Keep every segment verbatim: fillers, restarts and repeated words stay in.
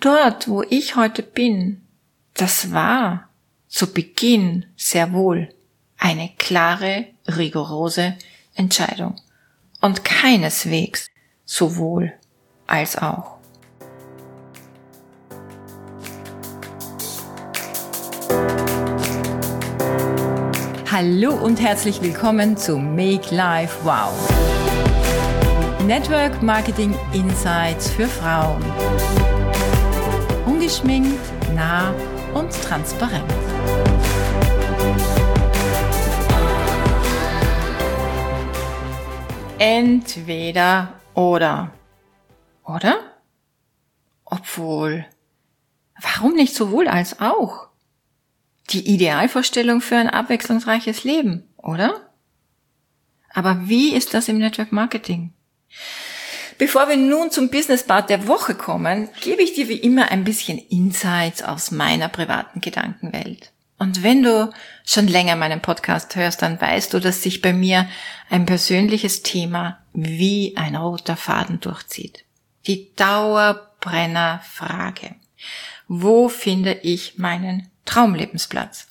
dort, wo ich heute bin, das war zu Beginn sehr wohl eine klare, rigorose Entscheidung und keineswegs sowohl als auch. Hallo und herzlich willkommen zu Make Life Wow. Network Marketing Insights für Frauen. Ungeschminkt, nah und transparent. Entweder oder. Oder? Obwohl, warum nicht sowohl als auch? Die Idealvorstellung für ein abwechslungsreiches Leben, oder? Aber wie ist das im Network Marketing? Bevor wir nun zum Business Part der Woche kommen, gebe ich dir wie immer ein bisschen Insights aus meiner privaten Gedankenwelt. Und wenn du schon länger meinen Podcast hörst, dann weißt du, dass sich bei mir ein persönliches Thema wie ein roter Faden durchzieht. Die Dauerbrennerfrage. Wo finde ich meinen Traumlebensplatz?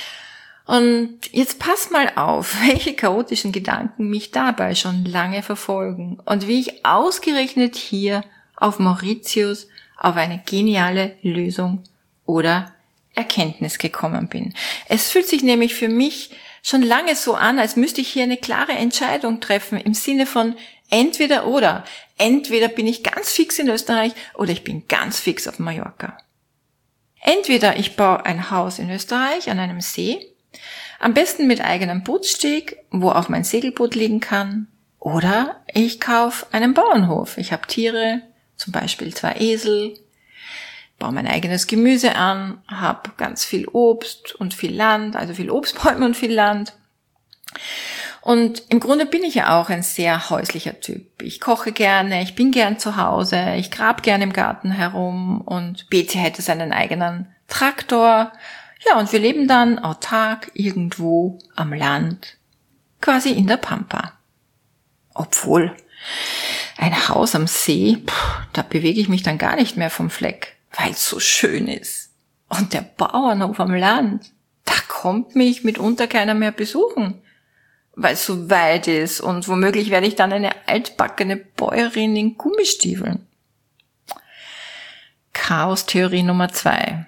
Und jetzt pass mal auf, welche chaotischen Gedanken mich dabei schon lange verfolgen und wie ich ausgerechnet hier auf Mauritius auf eine geniale Lösung oder Erkenntnis gekommen bin. Es fühlt sich nämlich für mich schon lange so an, als müsste ich hier eine klare Entscheidung treffen im Sinne von entweder oder. Entweder bin ich ganz fix in Österreich oder ich bin ganz fix auf Mallorca. Entweder ich baue ein Haus in Österreich an einem See, am besten mit eigenem Bootssteg, wo auch mein Segelboot liegen kann, oder ich kaufe einen Bauernhof. Ich habe Tiere, zum Beispiel zwei Esel, baue mein eigenes Gemüse an, habe ganz viel Obst und viel Land, also viel Obstbäume und viel Land. Und im Grunde bin ich ja auch ein sehr häuslicher Typ. Ich koche gerne, ich bin gern zu Hause, ich grab gern im Garten herum und B T hätte seinen eigenen Traktor. Ja, und wir leben dann autark irgendwo am Land, quasi in der Pampa. Obwohl, ein Haus am See, pff, da bewege ich mich dann gar nicht mehr vom Fleck, weil es so schön ist. Und der Bauernhof am Land, da kommt mich mitunter keiner mehr besuchen, weil es so weit ist und womöglich werde ich dann eine altbackene Bäuerin in Gummistiefeln. Chaos-Theorie Nummer zwei.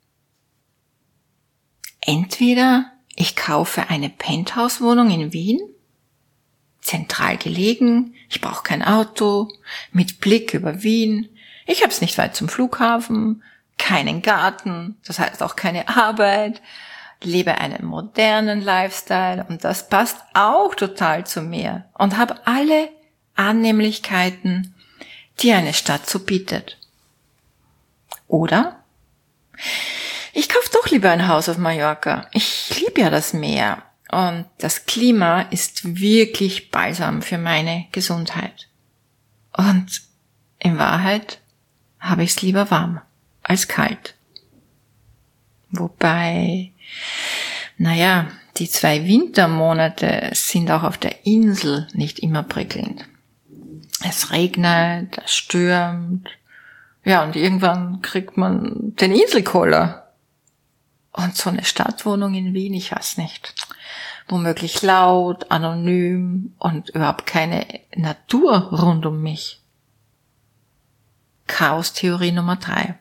Entweder ich kaufe eine Penthouse-Wohnung in Wien, zentral gelegen, ich brauche kein Auto, mit Blick über Wien, ich hab's nicht weit zum Flughafen, keinen Garten, das heißt auch keine Arbeit, lebe einen modernen Lifestyle und das passt auch total zu mir und habe alle Annehmlichkeiten, die eine Stadt so bietet. Oder ich kaufe doch lieber ein Haus auf Mallorca. Ich liebe ja das Meer und das Klima ist wirklich balsam für meine Gesundheit. Und in Wahrheit habe ich es lieber warm als kalt. Wobei, naja, die zwei Wintermonate sind auch auf der Insel nicht immer prickelnd. Es regnet, es stürmt, ja, und irgendwann kriegt man den Inselkoller. Und so eine Stadtwohnung in Wien, ich weiß nicht, womöglich laut, anonym und überhaupt keine Natur rund um mich. Chaos-Theorie Nummer drei.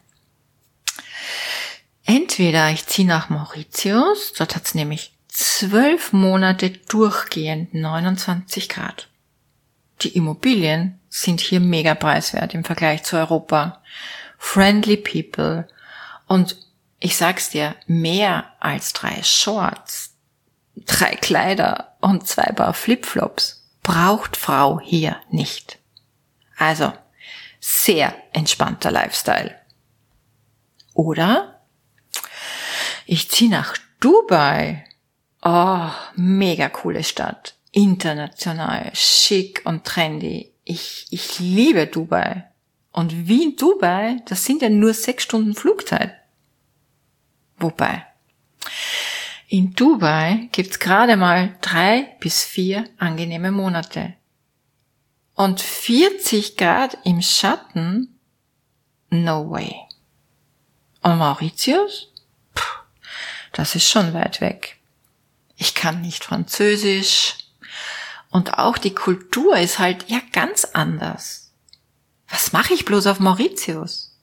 Entweder ich ziehe nach Mauritius, dort hat's nämlich zwölf Monate durchgehend neunundzwanzig Grad. Die Immobilien sind hier mega preiswert im Vergleich zu Europa. Friendly people und ich sag's dir, mehr als drei Shorts, drei Kleider und zwei Paar Flipflops braucht Frau hier nicht. Also, sehr entspannter Lifestyle. Oder ich ziehe nach Dubai. Oh, mega coole Stadt. International, schick und trendy. Ich, ich liebe Dubai. Und Wien, Dubai, das sind ja nur sechs Stunden Flugzeit. Wobei, in Dubai gibt's gerade mal drei bis vier angenehme Monate. Und vierzig Grad im Schatten? No way. Und Mauritius? Puh, das ist schon weit weg. Ich kann nicht Französisch. Und auch die Kultur ist halt ja ganz anders. Was mache ich bloß auf Mauritius?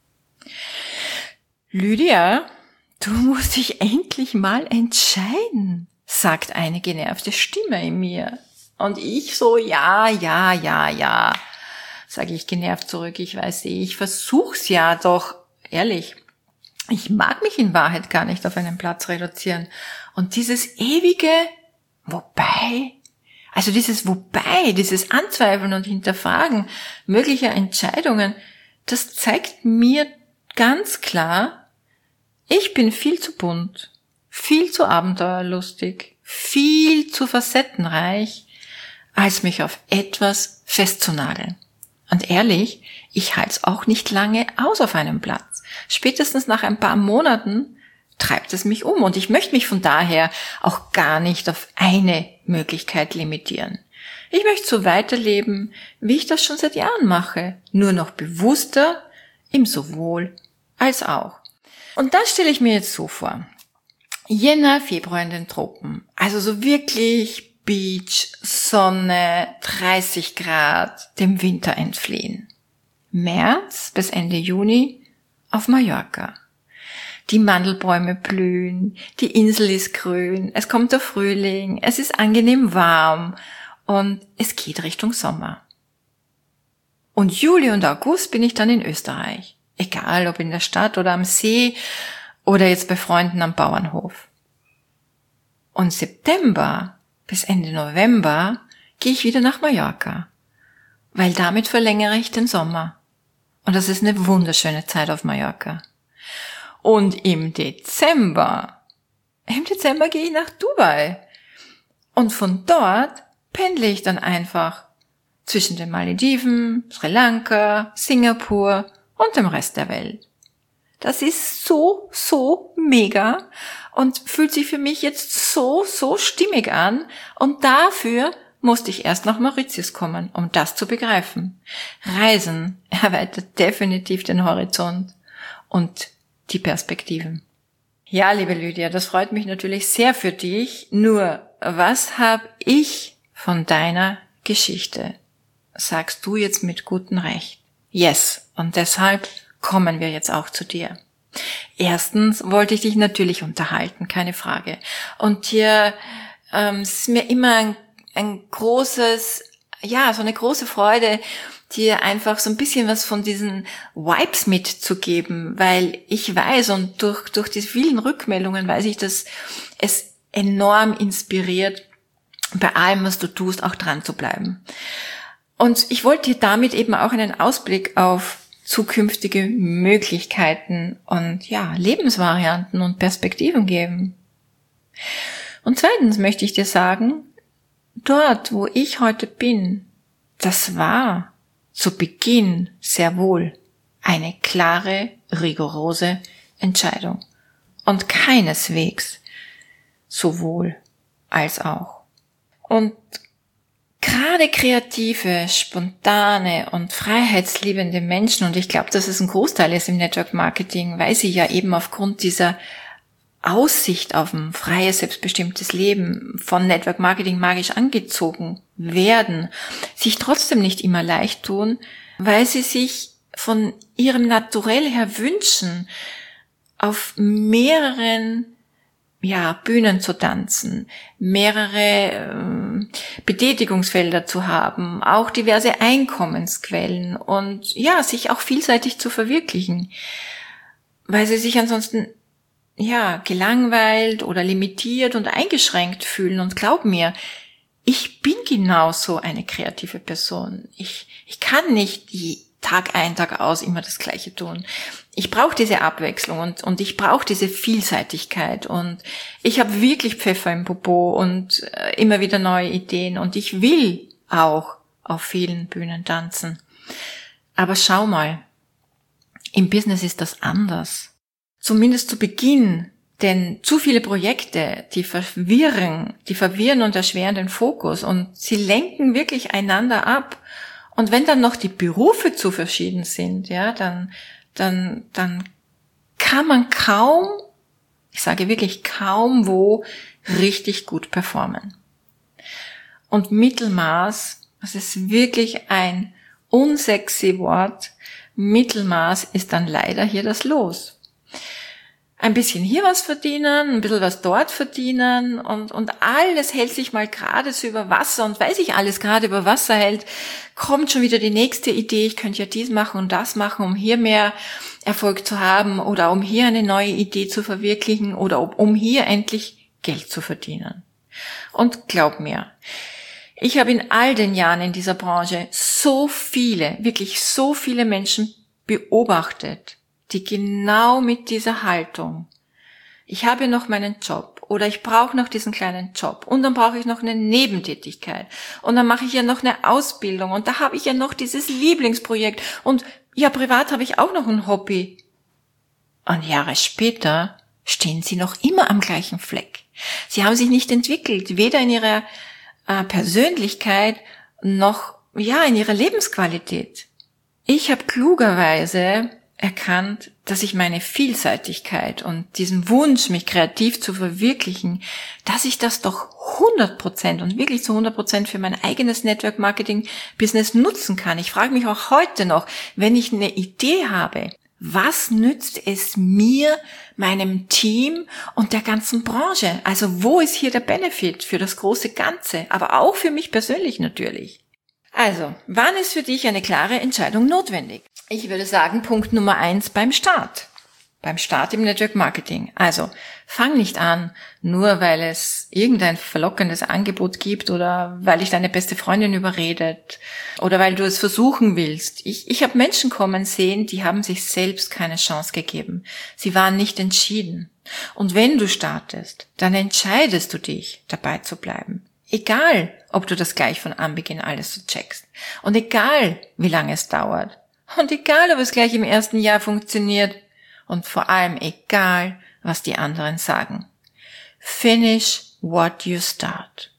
Lydia, du musst dich endlich mal entscheiden, sagt eine genervte Stimme in mir. Und ich so, ja, ja, ja, ja, sage ich genervt zurück. Ich weiß eh, ich versuch's ja, doch ehrlich. Ich mag mich in Wahrheit gar nicht auf einen Platz reduzieren. Und dieses ewige Wobei, also dieses Wobei, dieses Anzweifeln und Hinterfragen möglicher Entscheidungen, das zeigt mir ganz klar, ich bin viel zu bunt, viel zu abenteuerlustig, viel zu facettenreich, als mich auf etwas festzunageln. Und ehrlich, ich halte es auch nicht lange aus auf einem Platz. Spätestens nach ein paar Monaten treibt es mich um und ich möchte mich von daher auch gar nicht auf eine Möglichkeit limitieren. Ich möchte so weiterleben, wie ich das schon seit Jahren mache, nur noch bewusster, im sowohl als auch. Und das stelle ich mir jetzt so vor. Jänner, Februar in den Tropen, also so wirklich Beach, Sonne, dreißig Grad, dem Winter entfliehen. März bis Ende Juni auf Mallorca. Die Mandelbäume blühen, die Insel ist grün, es kommt der Frühling, es ist angenehm warm und es geht Richtung Sommer. Und Juli und August bin ich dann in Österreich, egal ob in der Stadt oder am See oder jetzt bei Freunden am Bauernhof. Und September bis Ende November gehe ich wieder nach Mallorca, weil damit verlängere ich den Sommer. Und das ist eine wunderschöne Zeit auf Mallorca. Und im Dezember, im Dezember gehe ich nach Dubai. Und von dort pendle ich dann einfach zwischen den Malediven, Sri Lanka, Singapur und dem Rest der Welt. Das ist so, so mega und fühlt sich für mich jetzt so, so stimmig an. Und dafür musste ich erst nach Mauritius kommen, um das zu begreifen. Reisen erweitert definitiv den Horizont und die Perspektiven. Ja, liebe Lydia, das freut mich natürlich sehr für dich. Nur, was habe ich von deiner Geschichte? Sagst du jetzt mit gutem Recht. Yes, und deshalb kommen wir jetzt auch zu dir. Erstens wollte ich dich natürlich unterhalten, keine Frage. Und hier ähm, es ist mir immer ein, ein großes, ja, so eine große Freude, dir einfach so ein bisschen was von diesen Vibes mitzugeben, weil ich weiß und durch durch die vielen Rückmeldungen weiß ich, dass es enorm inspiriert, bei allem, was du tust, auch dran zu bleiben. Und ich wollte dir damit eben auch einen Ausblick auf zukünftige Möglichkeiten und ja, Lebensvarianten und Perspektiven geben. Und zweitens möchte ich dir sagen, dort, wo ich heute bin, das war zu Beginn sehr wohl eine klare, rigorose Entscheidung und keineswegs sowohl als auch. Und gerade kreative, spontane und freiheitsliebende Menschen, und ich glaube, dass es ein Großteil ist im Network Marketing, weil sie ja eben aufgrund dieser Aussicht auf ein freies, selbstbestimmtes Leben von Network Marketing magisch angezogen werden, sich trotzdem nicht immer leicht tun, weil sie sich von ihrem Naturell her wünschen, auf mehreren ja, Bühnen zu tanzen, mehrere ähm, Betätigungsfelder zu haben, auch diverse Einkommensquellen und ja, sich auch vielseitig zu verwirklichen, weil sie sich ansonsten ja, gelangweilt oder limitiert und eingeschränkt fühlen. Und glaub mir, ich bin genauso eine kreative Person. Ich, ich kann nicht die Tag ein, Tag aus immer das Gleiche tun. Ich brauche diese Abwechslung und, und ich brauche diese Vielseitigkeit und ich habe wirklich Pfeffer im Popo und äh, immer wieder neue Ideen und ich will auch auf vielen Bühnen tanzen. Aber schau mal, im Business ist das anders. Zumindest zu Beginn, denn zu viele Projekte, die verwirren, die verwirren und erschweren den Fokus und sie lenken wirklich einander ab. Und wenn dann noch die Berufe zu verschieden sind, ja, dann, dann, dann kann man kaum, ich sage wirklich kaum wo, richtig gut performen. Und Mittelmaß, das ist wirklich ein unsexy Wort, Mittelmaß ist dann leider hier das Los. Ein bisschen hier was verdienen, ein bisschen was dort verdienen und, und alles hält sich mal gerade so über Wasser und weil sich alles gerade über Wasser hält, kommt schon wieder die nächste Idee, ich könnte ja dies machen und das machen, um hier mehr Erfolg zu haben oder um hier eine neue Idee zu verwirklichen oder um hier endlich Geld zu verdienen. Und glaub mir, ich habe in all den Jahren in dieser Branche so viele, wirklich so viele Menschen beobachtet, die genau mit dieser Haltung, ich habe noch meinen Job oder ich brauche noch diesen kleinen Job und dann brauche ich noch eine Nebentätigkeit und dann mache ich ja noch eine Ausbildung und da habe ich ja noch dieses Lieblingsprojekt und ja, privat habe ich auch noch ein Hobby. Und Jahre später stehen sie noch immer am gleichen Fleck. Sie haben sich nicht entwickelt, weder in ihrer äh, Persönlichkeit noch ja in ihrer Lebensqualität. Ich habe klugerweise erkannt, dass ich meine Vielseitigkeit und diesen Wunsch, mich kreativ zu verwirklichen, dass ich das doch hundert Prozent und wirklich zu hundert Prozent für mein eigenes Network-Marketing-Business nutzen kann. Ich frage mich auch heute noch, wenn ich eine Idee habe, was nützt es mir, meinem Team und der ganzen Branche? Also wo ist hier der Benefit für das große Ganze, aber auch für mich persönlich natürlich? Also, wann ist für dich eine klare Entscheidung notwendig? Ich würde sagen, Punkt Nummer eins beim Start. Beim Start im Network Marketing. Also, fang nicht an, nur weil es irgendein verlockendes Angebot gibt oder weil dich deine beste Freundin überredet oder weil du es versuchen willst. Ich, ich habe Menschen kommen sehen, die haben sich selbst keine Chance gegeben. Sie waren nicht entschieden. Und wenn du startest, dann entscheidest du dich, dabei zu bleiben. Egal, ob du das gleich von Anbeginn alles so checkst. Und egal, wie lange es dauert. Und egal, ob es gleich im ersten Jahr funktioniert. Und vor allem egal, was die anderen sagen. Finish what you start.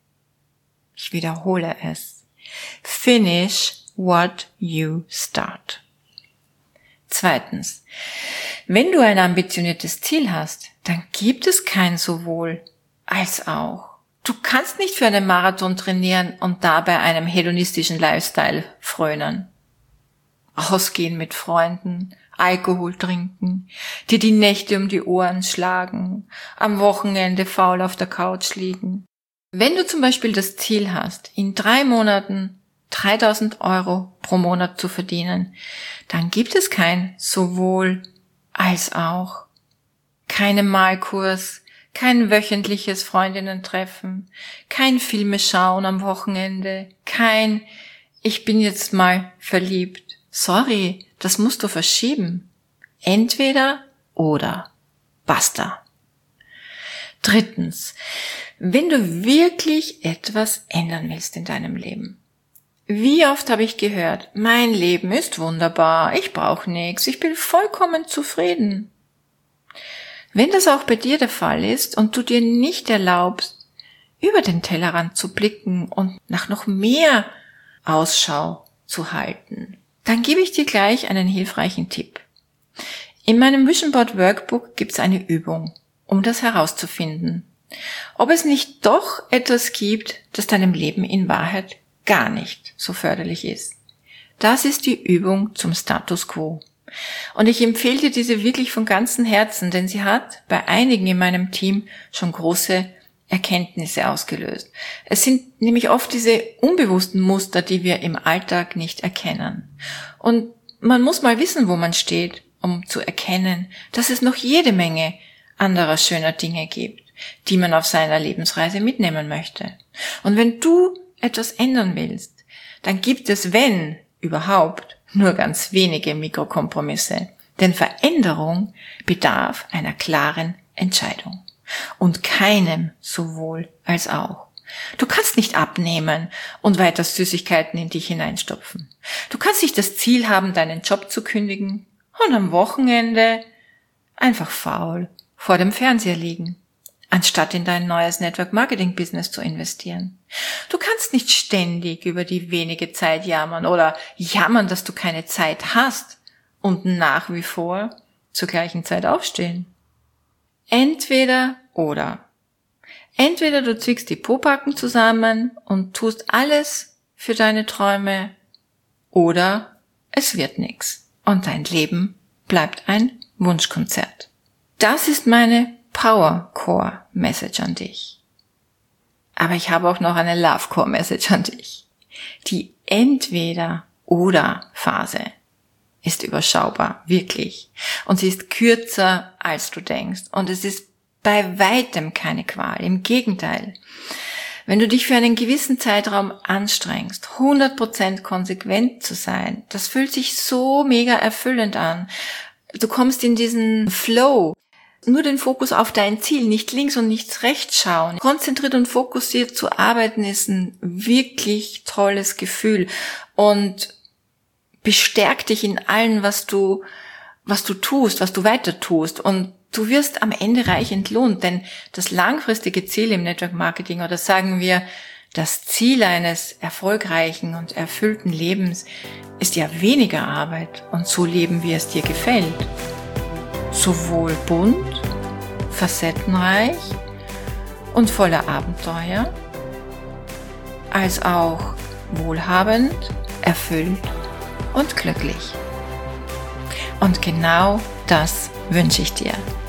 Ich wiederhole es. Finish what you start. Zweitens. Wenn du ein ambitioniertes Ziel hast, dann gibt es kein sowohl als auch. Du kannst nicht für einen Marathon trainieren und dabei einem hedonistischen Lifestyle frönen. Ausgehen mit Freunden, Alkohol trinken, dir die Nächte um die Ohren schlagen, am Wochenende faul auf der Couch liegen. Wenn du zum Beispiel das Ziel hast, in drei Monaten dreitausend Euro pro Monat zu verdienen, dann gibt es kein sowohl als auch. Keinen Malkurs, kein wöchentliches Freundinnen-Treffen, kein Filme schauen am Wochenende, kein ich bin jetzt mal verliebt. Sorry, das musst du verschieben. Entweder oder. Basta. Drittens, wenn du wirklich etwas ändern willst in deinem Leben. Wie oft habe ich gehört, mein Leben ist wunderbar, ich brauche nichts, ich bin vollkommen zufrieden. Wenn das auch bei dir der Fall ist und du dir nicht erlaubst, über den Tellerrand zu blicken und nach noch mehr Ausschau zu halten, dann gebe ich dir gleich einen hilfreichen Tipp. In meinem Vision Board Workbook gibt es eine Übung, um das herauszufinden, ob es nicht doch etwas gibt, das deinem Leben in Wahrheit gar nicht so förderlich ist. Das ist die Übung zum Status Quo. Und ich empfehle dir diese wirklich von ganzem Herzen, denn sie hat bei einigen in meinem Team schon große Erkenntnisse ausgelöst. Es sind nämlich oft diese unbewussten Muster, die wir im Alltag nicht erkennen. Und man muss mal wissen, wo man steht, um zu erkennen, dass es noch jede Menge anderer schöner Dinge gibt, die man auf seiner Lebensreise mitnehmen möchte. Und wenn du etwas ändern willst, dann gibt es, wenn überhaupt, nur ganz wenige Mikrokompromisse. Denn Veränderung bedarf einer klaren Entscheidung. Und keinem sowohl als auch. Du kannst nicht abnehmen und weiter Süßigkeiten in dich hineinstopfen. Du kannst nicht das Ziel haben, deinen Job zu kündigen und am Wochenende einfach faul vor dem Fernseher liegen, anstatt in dein neues Network-Marketing-Business zu investieren. Du kannst nicht ständig über die wenige Zeit jammern oder jammern, dass du keine Zeit hast und nach wie vor zur gleichen Zeit aufstehen. Entweder oder. Entweder du zwickst die Pobacken zusammen und tust alles für deine Träume, oder es wird nix und dein Leben bleibt ein Wunschkonzert. Das ist meine Power Core Message an dich. Aber ich habe auch noch eine Love Core Message an dich. Die Entweder-oder-Phase ist überschaubar, wirklich. Und sie ist kürzer, als du denkst. Und es ist bei weitem keine Qual. Im Gegenteil. Wenn du dich für einen gewissen Zeitraum anstrengst, hundert Prozent konsequent zu sein, das fühlt sich so mega erfüllend an. Du kommst in diesen Flow. Nur den Fokus auf dein Ziel, nicht links und nicht rechts schauen. Konzentriert und fokussiert zu arbeiten ist ein wirklich tolles Gefühl und bestärkt dich in allem, was du, was du tust, was du weiter tust. Und du wirst am Ende reich entlohnt, denn das langfristige Ziel im Network Marketing, oder sagen wir, das Ziel eines erfolgreichen und erfüllten Lebens ist ja weniger Arbeit und so leben, wie es dir gefällt. Sowohl bunt, facettenreich und voller Abenteuer, als auch wohlhabend, erfüllt und glücklich. Und genau das wünsche ich dir.